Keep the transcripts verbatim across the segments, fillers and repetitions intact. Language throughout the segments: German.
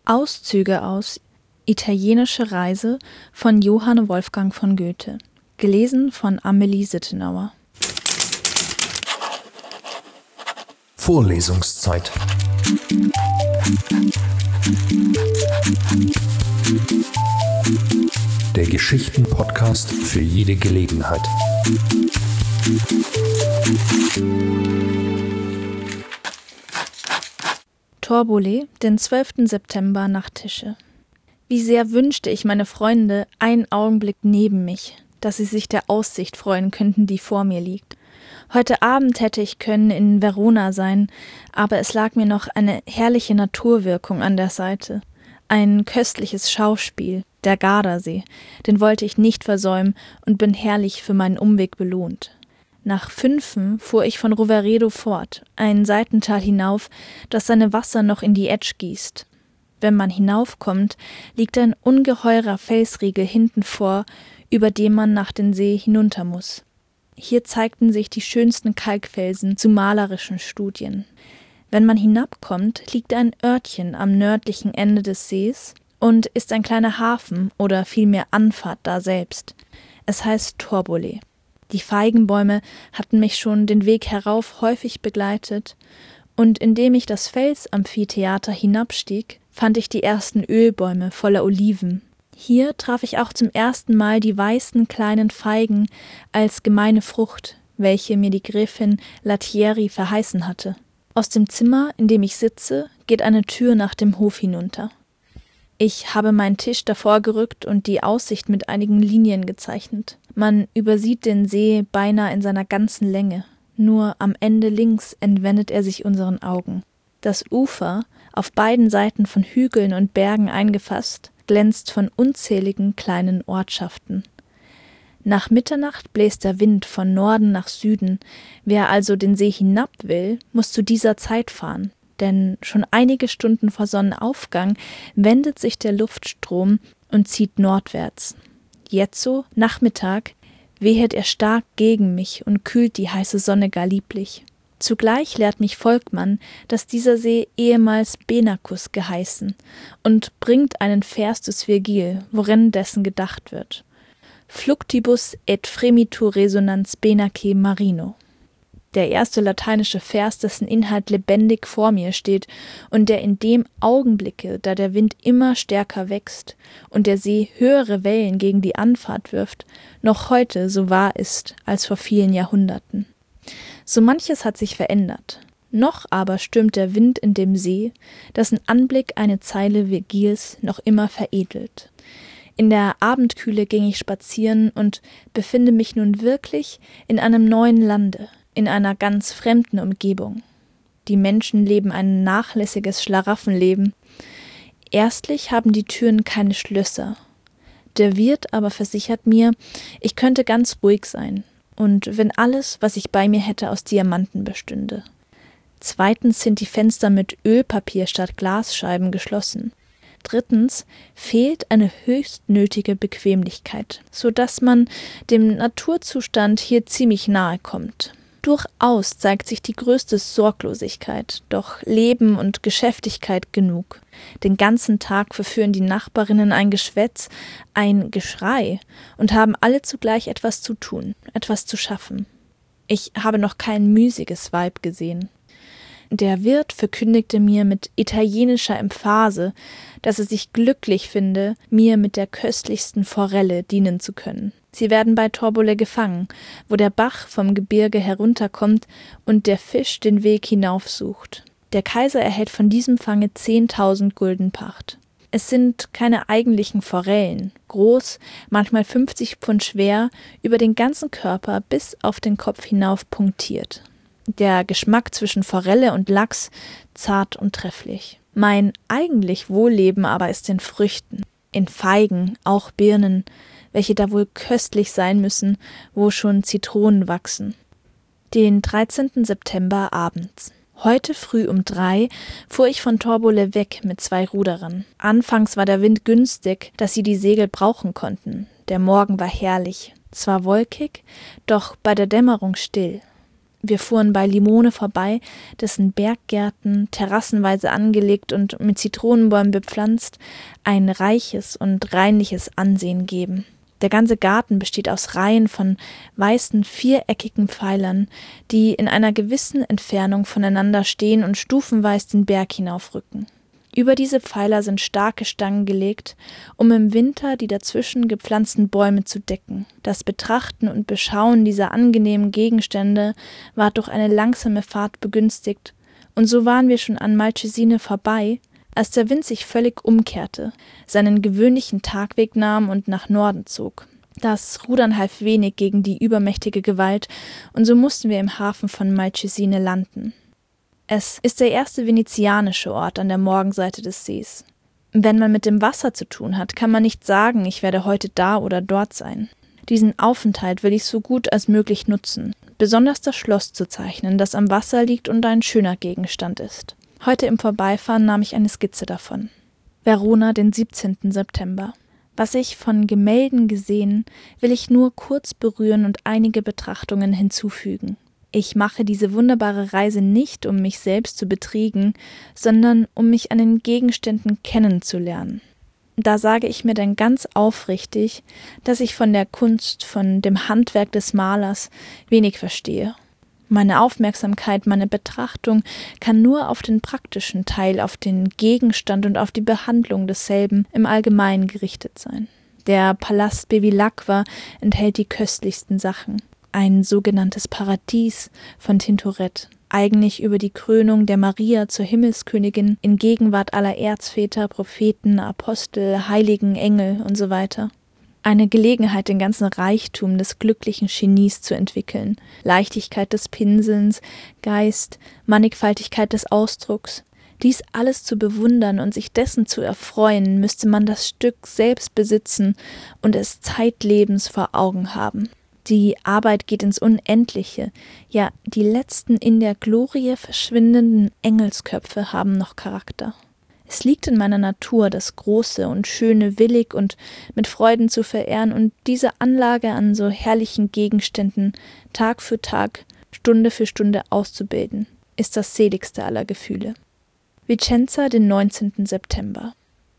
Auszüge aus Italienische Reise von Johann Wolfgang von Goethe, gelesen von Amelie Sittenauer. Vorlesungszeit. Der Geschichten-Podcast für jede Gelegenheit. Torbole, den zwölften September nach Tische. Wie sehr wünschte ich meine Freunde einen Augenblick neben mich, dass sie sich der Aussicht freuen könnten, die vor mir liegt. Heute Abend hätte ich können in Verona sein, aber es lag mir noch eine herrliche Naturwirkung an der Seite. Ein köstliches Schauspiel, der Gardasee, den wollte ich nicht versäumen und bin herrlich für meinen Umweg belohnt. Nach Fünfen fuhr ich von Roveredo fort, ein Seitental hinauf, das seine Wasser noch in die Etsch gießt. Wenn man hinaufkommt, liegt ein ungeheurer Felsriegel hinten vor, über dem man nach den See hinunter muss. Hier zeigten sich die schönsten Kalkfelsen zu malerischen Studien. Wenn man hinabkommt, liegt ein Örtchen am nördlichen Ende des Sees und ist ein kleiner Hafen oder vielmehr Anfahrt daselbst. Es heißt Torbole. Die Feigenbäume hatten mich schon den Weg herauf häufig begleitet, und indem ich das Felsamphitheater hinabstieg, fand ich die ersten Ölbäume voller Oliven. Hier traf ich auch zum ersten Mal die weißen kleinen Feigen als gemeine Frucht, welche mir die Gräfin Lattieri verheißen hatte. Aus dem Zimmer, in dem ich sitze, geht eine Tür nach dem Hof hinunter. Ich habe meinen Tisch davor gerückt und die Aussicht mit einigen Linien gezeichnet. Man übersieht den See beinahe in seiner ganzen Länge. Nur am Ende links entwendet er sich unseren Augen. Das Ufer, auf beiden Seiten von Hügeln und Bergen eingefasst, glänzt von unzähligen kleinen Ortschaften. Nach Mitternacht bläst der Wind von Norden nach Süden. Wer also den See hinab will, muss zu dieser Zeit fahren. Denn schon einige Stunden vor Sonnenaufgang wendet sich der Luftstrom und zieht nordwärts. Jetzo, Nachmittag, wehet er stark gegen mich und kühlt die heiße Sonne gar lieblich. Zugleich lehrt mich Volkmann, dass dieser See ehemals Benacus geheißen, und bringt einen Vers des Virgil, worin dessen gedacht wird. Fluctibus et fremitur resonans Benace marino. Der erste lateinische Vers, dessen Inhalt lebendig vor mir steht und der in dem Augenblicke, da der Wind immer stärker wächst und der See höhere Wellen gegen die Anfahrt wirft, noch heute so wahr ist als vor vielen Jahrhunderten. So manches hat sich verändert. Noch aber stürmt der Wind in dem See, dessen Anblick eine Zeile Virgils noch immer veredelt. In der Abendkühle ging ich spazieren und befinde mich nun wirklich in einem neuen Lande, in einer ganz fremden Umgebung. Die Menschen leben ein nachlässiges Schlaraffenleben. Erstlich haben die Türen keine Schlösser. Der Wirt aber versichert mir, ich könnte ganz ruhig sein, und wenn alles, was ich bei mir hätte, aus Diamanten bestünde. Zweitens sind die Fenster mit Ölpapier statt Glasscheiben geschlossen. Drittens fehlt eine höchst nötige Bequemlichkeit, so dass man dem Naturzustand hier ziemlich nahe kommt. Durchaus zeigt sich die größte Sorglosigkeit, doch Leben und Geschäftigkeit genug. Den ganzen Tag verführen die Nachbarinnen ein Geschwätz, ein Geschrei und haben alle zugleich etwas zu tun, etwas zu schaffen. Ich habe noch kein müßiges Weib gesehen. Der Wirt verkündigte mir mit italienischer Emphase, dass er sich glücklich finde, mir mit der köstlichsten Forelle dienen zu können. Sie werden bei Torbole gefangen, wo der Bach vom Gebirge herunterkommt und der Fisch den Weg hinaufsucht. Der Kaiser erhält von diesem Fange zehntausend Gulden Pacht. Es sind keine eigentlichen Forellen, groß, manchmal fünfzig Pfund schwer, über den ganzen Körper bis auf den Kopf hinauf punktiert. Der Geschmack zwischen Forelle und Lachs zart und trefflich. Mein eigentlich Wohlleben aber ist in Früchten, in Feigen, auch Birnen, welche da wohl köstlich sein müssen, wo schon Zitronen wachsen. Den dreizehnten September abends. Heute früh um drei fuhr ich von Torbole weg mit zwei Ruderern. Anfangs war der Wind günstig, dass sie die Segel brauchen konnten. Der Morgen war herrlich, zwar wolkig, doch bei der Dämmerung still. Wir fuhren bei Limone vorbei, dessen Berggärten, terrassenweise angelegt und mit Zitronenbäumen bepflanzt, ein reiches und reinliches Ansehen geben. Der ganze Garten besteht aus Reihen von weißen, viereckigen Pfeilern, die in einer gewissen Entfernung voneinander stehen und stufenweise den Berg hinaufrücken. Über diese Pfeiler sind starke Stangen gelegt, um im Winter die dazwischen gepflanzten Bäume zu decken. Das Betrachten und Beschauen dieser angenehmen Gegenstände war durch eine langsame Fahrt begünstigt, und so waren wir schon an Malcesine vorbei, als der Wind sich völlig umkehrte, seinen gewöhnlichen Tagweg nahm und nach Norden zog. Das Rudern half wenig gegen die übermächtige Gewalt, und so mussten wir im Hafen von Malcesine landen. Es ist der erste venezianische Ort an der Morgenseite des Sees. Wenn man mit dem Wasser zu tun hat, kann man nicht sagen, ich werde heute da oder dort sein. Diesen Aufenthalt will ich so gut als möglich nutzen, besonders das Schloss zu zeichnen, das am Wasser liegt und ein schöner Gegenstand ist. Heute im Vorbeifahren nahm ich eine Skizze davon. Verona, den siebzehnten September. Was ich von Gemälden gesehen, will ich nur kurz berühren und einige Betrachtungen hinzufügen. Ich mache diese wunderbare Reise nicht, um mich selbst zu betriegen, sondern um mich an den Gegenständen kennenzulernen. Da sage ich mir dann ganz aufrichtig, dass ich von der Kunst, von dem Handwerk des Malers wenig verstehe. Meine Aufmerksamkeit, meine Betrachtung kann nur auf den praktischen Teil, auf den Gegenstand und auf die Behandlung desselben im Allgemeinen gerichtet sein. Der Palast Bevilacqua enthält die köstlichsten Sachen. Ein sogenanntes Paradies von Tintoret, eigentlich über die Krönung der Maria zur Himmelskönigin in Gegenwart aller Erzväter, Propheten, Apostel, Heiligen, Engel und so weiter. Eine Gelegenheit, den ganzen Reichtum des glücklichen Genies zu entwickeln, Leichtigkeit des Pinselns, Geist, Mannigfaltigkeit des Ausdrucks. Dies alles zu bewundern und sich dessen zu erfreuen, müsste man das Stück selbst besitzen und es zeitlebens vor Augen haben. Die Arbeit geht ins Unendliche, ja, die letzten in der Glorie verschwindenden Engelsköpfe haben noch Charakter. Es liegt in meiner Natur, das Große und Schöne willig und mit Freuden zu verehren und diese Anlage an so herrlichen Gegenständen Tag für Tag, Stunde für Stunde auszubilden, ist das seligste aller Gefühle. Vicenza, den neunzehnten September.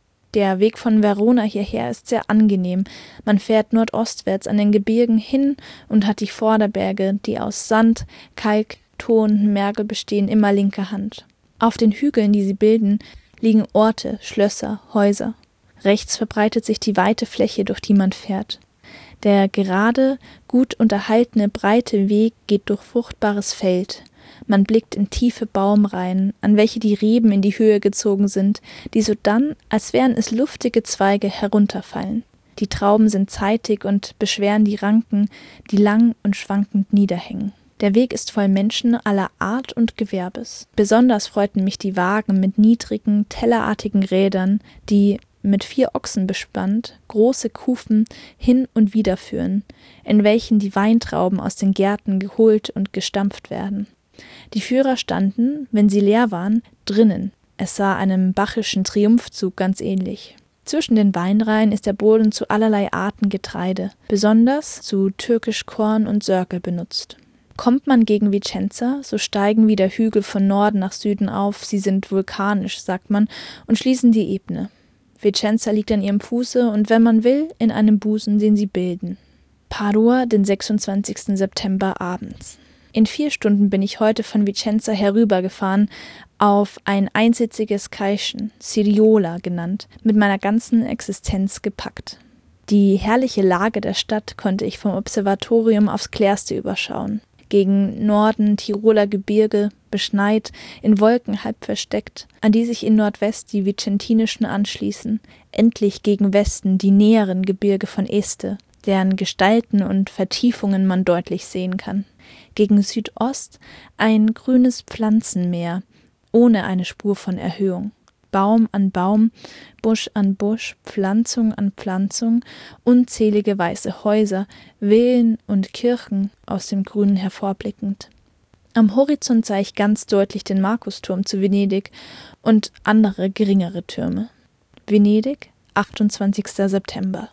Der Weg von Verona hierher ist sehr angenehm. Man fährt nordostwärts an den Gebirgen hin und hat die Vorderberge, die aus Sand, Kalk, Ton und Mergel bestehen, immer linker Hand. Auf den Hügeln, die sie bilden, liegen Orte, Schlösser, Häuser. Rechts verbreitet sich die weite Fläche, durch die man fährt. Der gerade, gut unterhaltene, breite Weg geht durch fruchtbares Feld. Man blickt in tiefe Baumreihen, an welche die Reben in die Höhe gezogen sind, die sodann, als wären es luftige Zweige, herunterfallen. Die Trauben sind zeitig und beschweren die Ranken, die lang und schwankend niederhängen. Der Weg ist voll Menschen aller Art und Gewerbes. Besonders freuten mich die Wagen mit niedrigen, tellerartigen Rädern, die, mit vier Ochsen bespannt, große Kufen hin und wider führen, in welchen die Weintrauben aus den Gärten geholt und gestampft werden. Die Führer standen, wenn sie leer waren, drinnen. Es sah einem bachischen Triumphzug ganz ähnlich. Zwischen den Weinreihen ist der Boden zu allerlei Arten Getreide, besonders zu türkisch Korn und Sörgel benutzt. Kommt man gegen Vicenza, so steigen wieder Hügel von Norden nach Süden auf, sie sind vulkanisch, sagt man, und schließen die Ebene. Vicenza liegt an ihrem Fuße und wenn man will, in einem Busen, den sie bilden. Padua, den sechsundzwanzigsten September abends. In vier Stunden bin ich heute von Vicenza herübergefahren auf ein einsitziges Kaischen, Siriola genannt, mit meiner ganzen Existenz gepackt. Die herrliche Lage der Stadt konnte ich vom Observatorium aufs Klärste überschauen. Gegen Norden Tiroler Gebirge, beschneit, in Wolken halb versteckt, an die sich in Nordwest die vicentinischen anschließen, endlich gegen Westen die näheren Gebirge von Este, deren Gestalten und Vertiefungen man deutlich sehen kann. Gegen Südost ein grünes Pflanzenmeer, ohne eine Spur von Erhöhung. Baum an Baum, Busch an Busch, Pflanzung an Pflanzung, unzählige weiße Häuser, Villen und Kirchen aus dem Grünen hervorblickend. Am Horizont sah ich ganz deutlich den Markusturm zu Venedig und andere geringere Türme. Venedig, achtundzwanzigster September.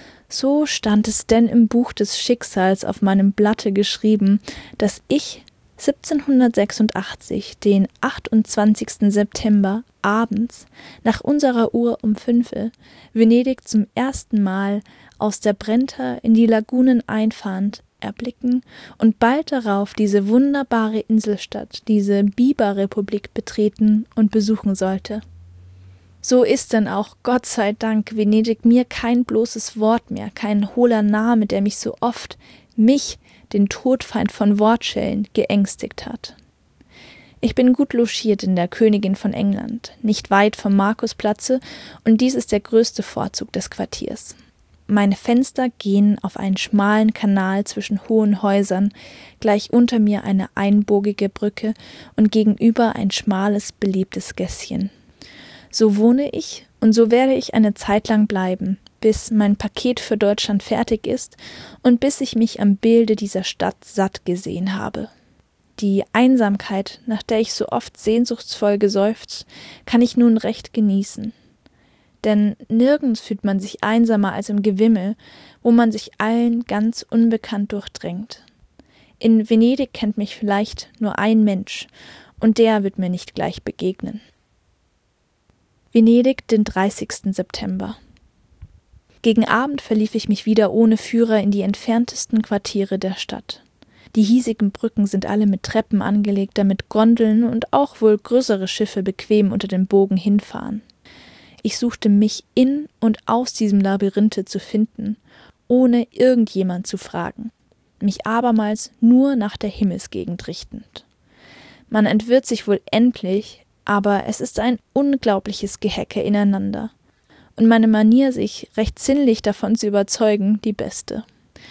So stand es denn im Buch des Schicksals auf meinem Blatte geschrieben, dass ich siebzehnhundertsechsundachtzig, den achtundzwanzigsten September, abends, nach unserer Uhr um fünfe, Venedig zum ersten Mal aus der Brenta in die Lagunen einfahrend, erblicken und bald darauf diese wunderbare Inselstadt, diese Biberrepublik betreten und besuchen sollte. So ist denn auch, Gott sei Dank, Venedig mir kein bloßes Wort mehr, kein hohler Name, der mich so oft, mich, den Todfeind von Wortschellen, geängstigt hat. Ich bin gut logiert in der Königin von England, nicht weit vom Markusplatze, und dies ist der größte Vorzug des Quartiers. Meine Fenster gehen auf einen schmalen Kanal zwischen hohen Häusern, gleich unter mir eine einbogige Brücke und gegenüber ein schmales, belebtes Gässchen. So wohne ich und so werde ich eine Zeit lang bleiben, bis mein Paket für Deutschland fertig ist und bis ich mich am Bilde dieser Stadt satt gesehen habe. Die Einsamkeit, nach der ich so oft sehnsuchtsvoll geseufzt, kann ich nun recht genießen. Denn nirgends fühlt man sich einsamer als im Gewimmel, wo man sich allen ganz unbekannt durchdrängt. In Venedig kennt mich vielleicht nur ein Mensch, und der wird mir nicht gleich begegnen. Venedig, den dreißigsten September. Gegen Abend verlief ich mich wieder ohne Führer in die entferntesten Quartiere der Stadt. Die hiesigen Brücken sind alle mit Treppen angelegt, damit Gondeln und auch wohl größere Schiffe bequem unter dem Bogen hinfahren. Ich suchte mich in und aus diesem Labyrinthe zu finden, ohne irgendjemand zu fragen, mich abermals nur nach der Himmelsgegend richtend. Man entwirrt sich wohl endlich, aber es ist ein unglaubliches Gehecke ineinander. Und meine Manier, sich recht sinnlich davon zu überzeugen, die beste.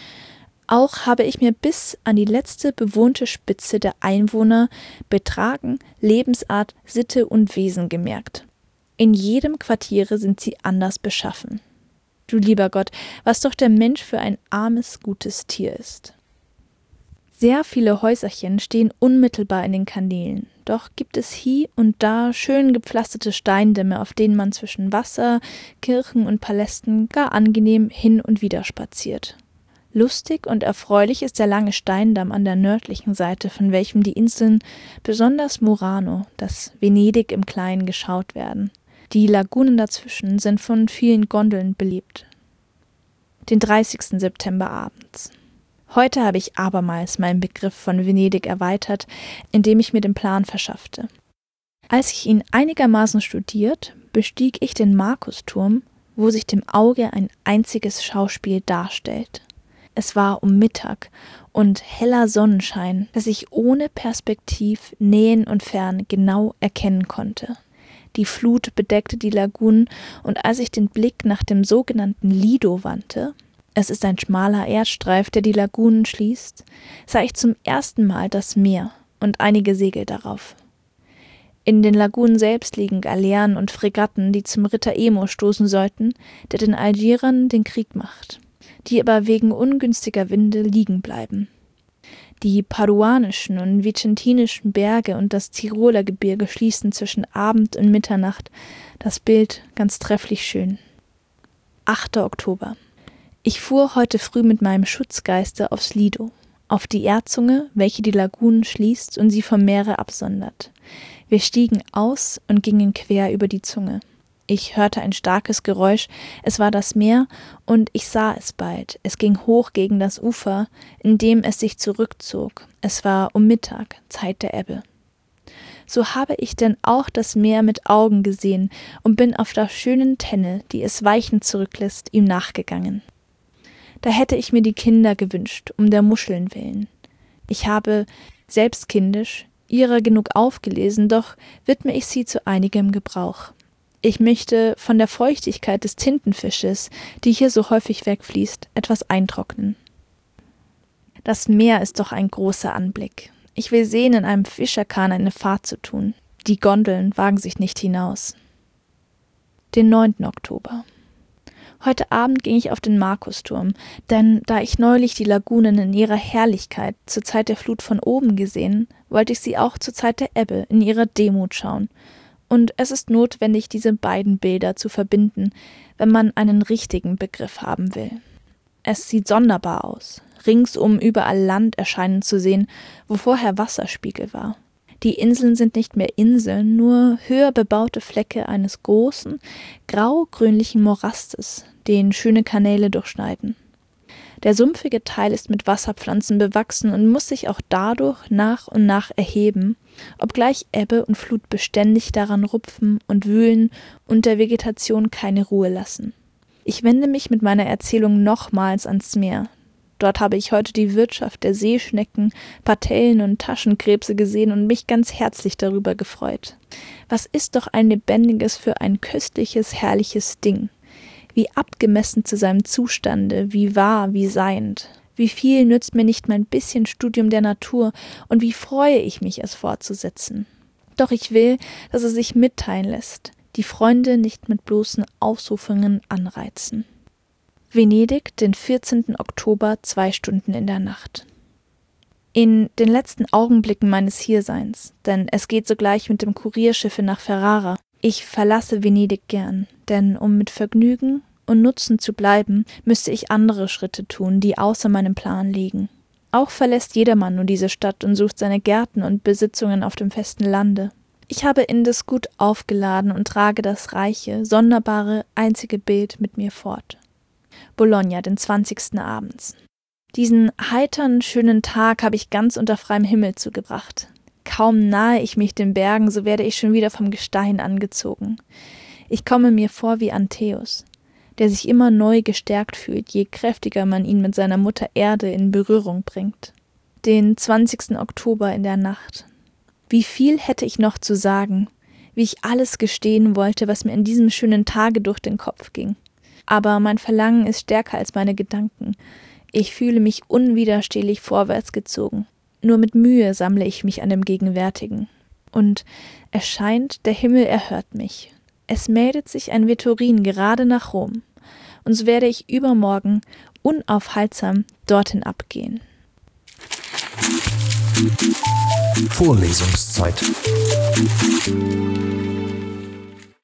Auch habe ich mir bis an die letzte bewohnte Spitze der Einwohner Betragen, Lebensart, Sitte und Wesen gemerkt. In jedem Quartiere sind sie anders beschaffen. Du lieber Gott, was doch der Mensch für ein armes, gutes Tier ist. Sehr viele Häuserchen stehen unmittelbar in den Kanälen, doch gibt es hie und da schön gepflasterte Steindämme, auf denen man zwischen Wasser, Kirchen und Palästen gar angenehm hin und wieder spaziert. Lustig und erfreulich ist der lange Steindamm an der nördlichen Seite, von welchem die Inseln, besonders Murano, das Venedig im Kleinen, geschaut werden. Die Lagunen dazwischen sind von vielen Gondeln belebt. Den dreißigsten September abends. Heute habe ich abermals meinen Begriff von Venedig erweitert, indem ich mir den Plan verschaffte. Als ich ihn einigermaßen studiert, bestieg ich den Markusturm, wo sich dem Auge ein einziges Schauspiel darstellt. Es war um Mittag und heller Sonnenschein, dass ich ohne Perspektiv Nähen und Fern genau erkennen konnte. Die Flut bedeckte die Lagunen, und als ich den Blick nach dem sogenannten Lido wandte, es ist ein schmaler Erdstreif, der die Lagunen schließt, sah ich zum ersten Mal das Meer und einige Segel darauf. In den Lagunen selbst liegen Galeeren und Fregatten, die zum Ritter Emo stoßen sollten, der den Algierern den Krieg macht, die aber wegen ungünstiger Winde liegen bleiben. Die paduanischen und vicentinischen Berge und das Tiroler Gebirge schließen zwischen Abend und Mitternacht das Bild ganz trefflich schön. achter Oktober. Ich fuhr heute früh mit meinem Schutzgeiste aufs Lido, auf die Erdzunge, welche die Lagunen schließt und sie vom Meere absondert. Wir stiegen aus und gingen quer über die Zunge. Ich hörte ein starkes Geräusch, es war das Meer, und ich sah es bald. Es ging hoch gegen das Ufer, indem es sich zurückzog. Es war um Mittag, Zeit der Ebbe. So habe ich denn auch das Meer mit Augen gesehen und bin auf der schönen Tenne, die es weichend zurücklässt, ihm nachgegangen. Da hätte ich mir die Kinder gewünscht, um der Muscheln willen. Ich habe, selbst kindisch, ihrer genug aufgelesen, doch widme ich sie zu einigem Gebrauch. Ich möchte von der Feuchtigkeit des Tintenfisches, die hier so häufig wegfließt, etwas eintrocknen. Das Meer ist doch ein großer Anblick. Ich will sehen, in einem Fischerkahn eine Fahrt zu tun. Die Gondeln wagen sich nicht hinaus. Den neunten Oktober. Heute Abend ging ich auf den Markusturm, denn da ich neulich die Lagunen in ihrer Herrlichkeit zur Zeit der Flut von oben gesehen, wollte ich sie auch zur Zeit der Ebbe in ihrer Demut schauen. Und es ist notwendig, diese beiden Bilder zu verbinden, wenn man einen richtigen Begriff haben will. Es sieht sonderbar aus, ringsum überall Land erscheinen zu sehen, wo vorher Wasserspiegel war. Die Inseln sind nicht mehr Inseln, nur höher bebaute Flecke eines großen, grau-grünlichen Morastes, den schöne Kanäle durchschneiden. Der sumpfige Teil ist mit Wasserpflanzen bewachsen und muss sich auch dadurch nach und nach erheben, obgleich Ebbe und Flut beständig daran rupfen und wühlen und der Vegetation keine Ruhe lassen. Ich wende mich mit meiner Erzählung nochmals ans Meer. Dort habe ich heute die Wirtschaft der Seeschnecken, Patellen und Taschenkrebse gesehen und mich ganz herzlich darüber gefreut. Was ist doch ein lebendiges für ein köstliches, herrliches Ding. Wie abgemessen zu seinem Zustande, wie wahr, wie seiend. Wie viel nützt mir nicht mein bisschen Studium der Natur und wie freue ich mich, es fortzusetzen. Doch ich will, dass es sich mitteilen lässt, die Freunde nicht mit bloßen Ausrufungen anreizen. Venedig, den vierzehnten Oktober, zwei Stunden in der Nacht. In den letzten Augenblicken meines Hierseins, denn es geht sogleich mit dem Kurierschiffe nach Ferrara. Ich verlasse Venedig gern, denn um mit Vergnügen und Nutzen zu bleiben, müsste ich andere Schritte tun, die außer meinem Plan liegen. Auch verlässt jedermann nur diese Stadt und sucht seine Gärten und Besitzungen auf dem festen Lande. Ich habe indes gut aufgeladen und trage das reiche, sonderbare, einzige Bild mit mir fort. Bologna, den zwanzigsten abends. Diesen heitern, schönen Tag habe ich ganz unter freiem Himmel zugebracht. Kaum nahe ich mich den Bergen, so werde ich schon wieder vom Gestein angezogen. Ich komme mir vor wie Antheus, der sich immer neu gestärkt fühlt, je kräftiger man ihn mit seiner Mutter Erde in Berührung bringt. Den zwanzigsten Oktober in der Nacht. Wie viel hätte ich noch zu sagen, wie ich alles gestehen wollte, was mir an diesem schönen Tage durch den Kopf ging. Aber mein Verlangen ist stärker als meine Gedanken. Ich fühle mich unwiderstehlich vorwärts gezogen. Nur mit Mühe sammle ich mich an dem Gegenwärtigen. Und es scheint, der Himmel erhört mich. Es meldet sich ein Vetturin gerade nach Rom. Und so werde ich übermorgen unaufhaltsam dorthin abgehen. Vorlesungszeit.